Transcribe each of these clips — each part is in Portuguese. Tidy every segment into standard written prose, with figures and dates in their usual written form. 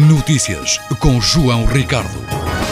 Notícias com João Ricardo.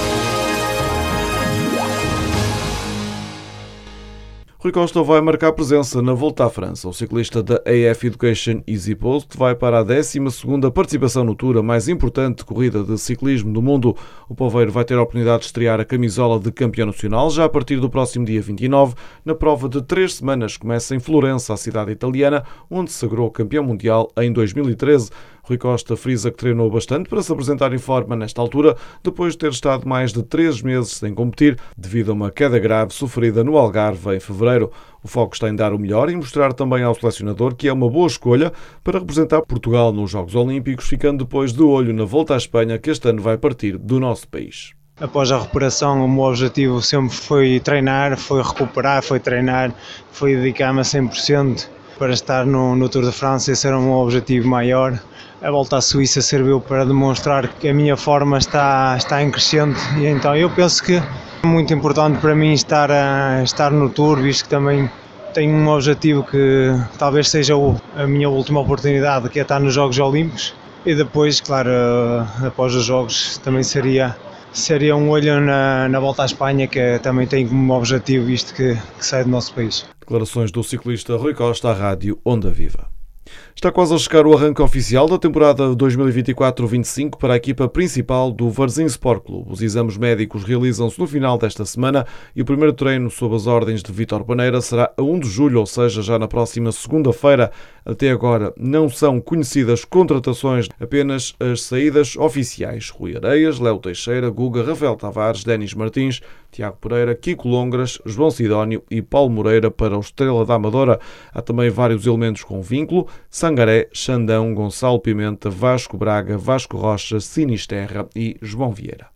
Rui Costa vai marcar presença na Volta à França. O ciclista da AF Education EasyPost vai para a 12ª participação no Tour, a mais importante corrida de ciclismo do mundo. O poveiro vai ter a oportunidade de estrear a camisola de campeão nacional já a partir do próximo dia 29, na prova de 3 semanas. Começa em Florença, a cidade italiana, onde se sagrou campeão mundial em 2013. Rui Costa frisa que treinou bastante para se apresentar em forma nesta altura, depois de ter estado mais de 3 meses sem competir, devido a uma queda grave sofrida no Algarve em fevereiro. O foco está em dar o melhor e mostrar também ao selecionador que é uma boa escolha para representar Portugal nos Jogos Olímpicos, ficando depois de olho na Volta à Espanha, que este ano vai partir do nosso país. Após a recuperação, o meu objetivo sempre foi treinar, foi recuperar, foi treinar, foi dedicar-me a 100% para estar no Tour de França. Esse era o meu objetivo maior. A Volta à Suíça serviu para demonstrar que a minha forma está em crescente, e então eu penso que é muito importante para mim estar no Tour, visto que também tenho um objetivo que talvez seja a minha última oportunidade, que é estar nos Jogos Olímpicos, e depois, claro, após os Jogos também seria um olho na Volta à Espanha, que também tenho como objetivo, visto que sai do nosso país. Declarações do ciclista Rui Costa à rádio Onda Viva. Está quase a chegar o arranque oficial da temporada 2024-25 para a equipa principal do Varzim Sport Clube. Os exames médicos realizam-se no final desta semana e o primeiro treino sob as ordens de Vítor Paneira será a 1 de julho, ou seja, já na próxima segunda-feira. Até agora não são conhecidas contratações, apenas as saídas oficiais. Rui Areias, Léo Teixeira, Guga, Rafael Tavares, Denis Martins, Tiago Pereira, Kiko Longras, João Sidónio e Paulo Moreira para o Estrela da Amadora. Há também vários elementos com vínculo: Sangaré, Xandão, Gonçalo Pimenta, Vasco Braga, Vasco Rocha, Sinisterra e João Vieira.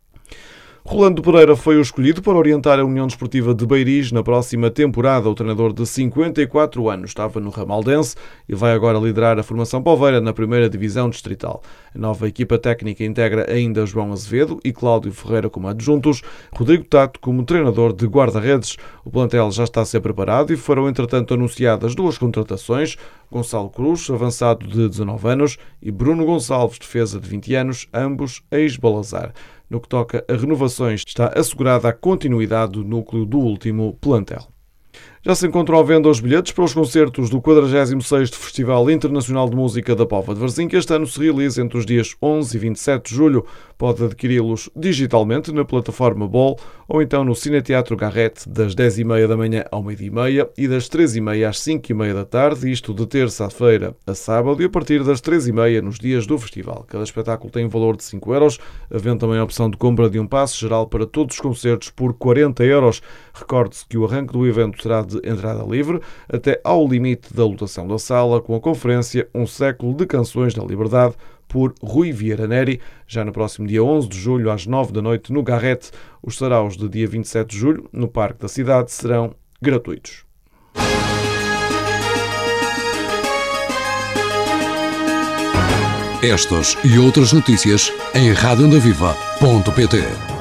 Rolando Pereira foi o escolhido para orientar a União Desportiva de Beiriz na próxima temporada. O treinador de 54 anos estava no Ramaldense e vai agora liderar a formação poveira na primeira divisão distrital. A nova equipa técnica integra ainda João Azevedo e Cláudio Ferreira como adjuntos, Rodrigo Tato como treinador de guarda-redes. O plantel já está a ser preparado e foram entretanto anunciadas 2 contratações: Gonçalo Cruz, avançado de 19 anos, e Bruno Gonçalves, defesa de 20 anos, ambos ex-Balazar. No que toca a renovações, está assegurada a continuidade do núcleo do último plantel. Já se encontram à venda os bilhetes para os concertos do 46º Festival Internacional de Música da Póvoa de Varzim, que este ano se realiza entre os dias 11 e 27 de julho. Pode adquiri-los digitalmente na plataforma Bol ou então no Cineteatro Garrett, das 10h30 da manhã ao meio-dia e meia e das 13h30 às 5h30 da tarde, isto de terça-feira a sábado, e a partir das 13h30 nos dias do festival. Cada espetáculo tem um valor de 5€, havendo também a opção de compra de um passe geral para todos os concertos por 40€. Recorde-se que o arranque do evento será de entrada livre até ao limite da lotação da sala, com a conferência Um Século de Canções da Liberdade, por Rui Vieira Neri, já no próximo dia 11 de julho, às 9 da noite, no Garrett. Os saraus de dia 27 de julho, no Parque da Cidade, serão gratuitos. Estas e outras notícias em radioondaviva.pt.